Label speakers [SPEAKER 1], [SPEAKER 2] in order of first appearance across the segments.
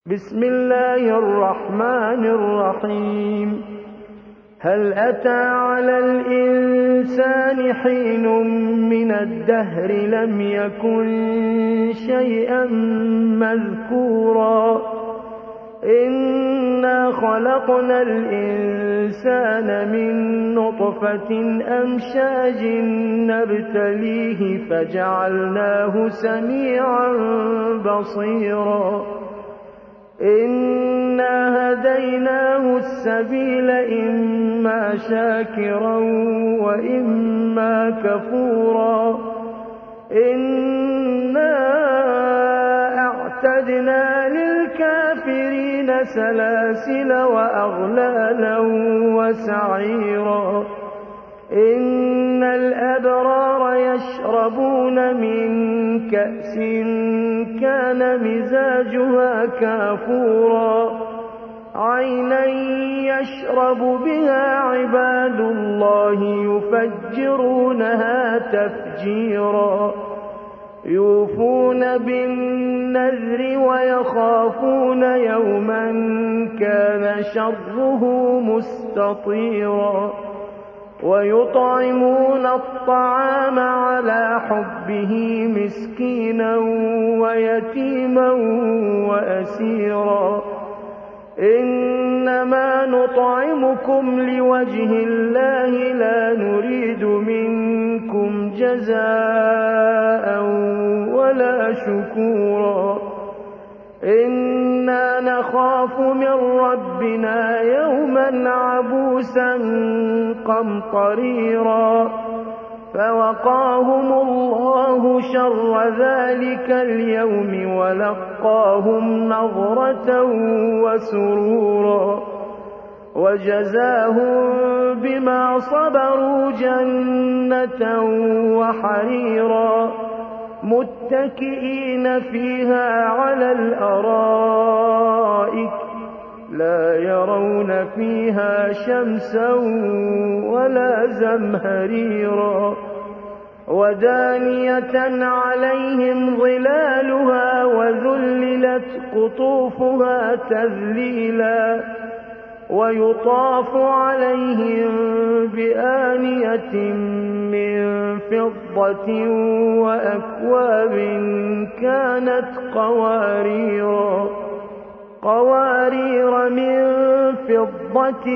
[SPEAKER 1] بسم الله الرحمن الرحيم. هل أتى على الإنسان حين من الدهر لم يكن شيئا مذكورا إنا خلقنا الإنسان من نطفة أمشاج نبتليه فجعلناه سميعا بصيرا إنا هديناه السبيل إما شاكرا وإما كفورا إنا أعتدنا للكافرين سلاسل وأغلالا وسعيرا إن الأبرار يشربون من كأس كان مزاجها كافورا عينا يشرب بها عباد الله يفجرونها تفجيرا يوفون بالنذر ويخافون يوما كان شره مستطيرا ويطعمون الطعام على حبه مسكينا ويتيما وأسيرا إنما نطعمكم لوجه الله لا نريد منكم جزاء ولا شكورا إنا نخاف من ربنا يوما عبوسا قمطريرا فوقاهم الله شر ذلك اليوم ولقاهم نضرة وسرورا وجزاهم بما صبروا جنة وحريرا متكئين فيها على الأرائك لا يرون فيها شمسا ولا زمهريرا ودانية عليهم ظلالها وذللت قطوفها تذليلا ويطاف عليهم بآنية من فضة وأكواب كانت قوارير من فضة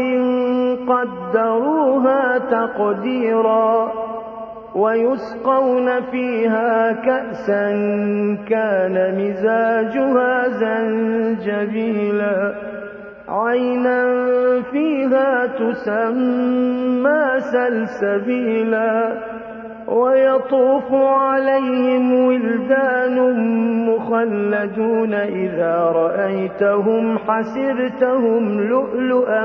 [SPEAKER 1] قدروها تقديرا ويسقون فيها كأسا كان مزاجها زنجبيلا عينا فيها تسمى سلسبيلا ويطوف عليهم ولدان مخلدون إذا رأيتهم حسبتهم لؤلؤا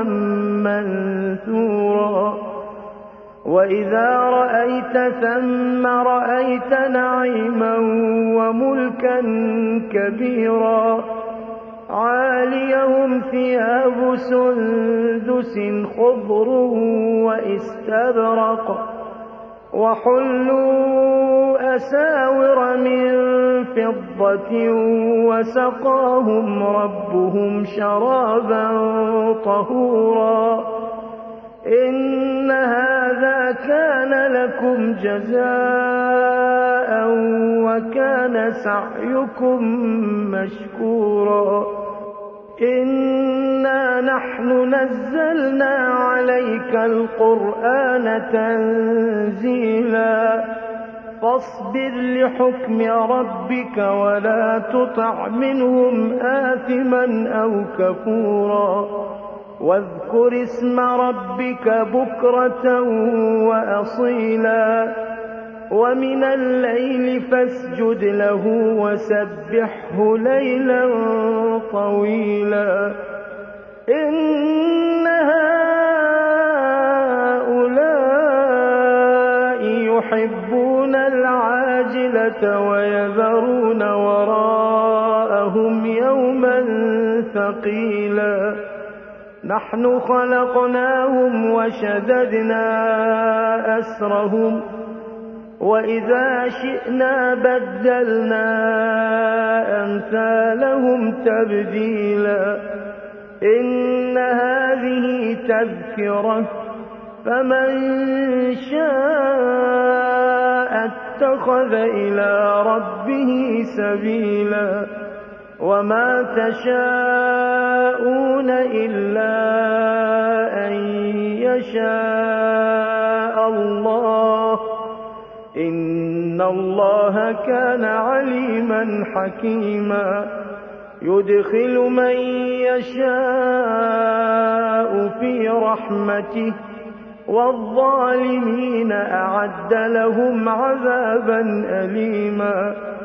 [SPEAKER 1] منثورا وإذا رأيت ثم رأيت نعيما وملكا كبيرا عاليهم ثياب سندس خضر واستبرق وحلوا أساور من فضة وسقاهم ربهم شرابا طهورا إن هذا كان لكم جزاء وكان سعيكم مشكورا إنا نحن نزلنا عليك القرآن تنزيلا فاصبر لحكم ربك ولا تطع منهم آثما أو كفورا واذكر اسم ربك بكرة وأصيلا ومن الليل فاسجد له وسبحه ليلا طويلا إن هؤلاء يحبون العاجلة ويذرون وراءهم يوما ثقيلا نحن خلقناهم وشددنا أسرهم وإذا شئنا بدلنا أمثالهم تبديلا إن هذه تذكرة فمن شاء اتخذ إلى ربه سبيلا وما تشاءون إلا أن يشاء الله إن الله كان عليما حكيما يدخل من يشاء في رحمته والظالمين أعد لهم عذابا أليما